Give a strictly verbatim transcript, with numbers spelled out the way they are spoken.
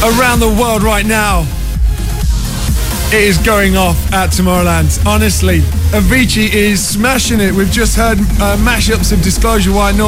around the world right now. It is going off at Tomorrowland. Honestly, Avicii is smashing it. We've just heard uh, mashups of Disclosure, White Noise.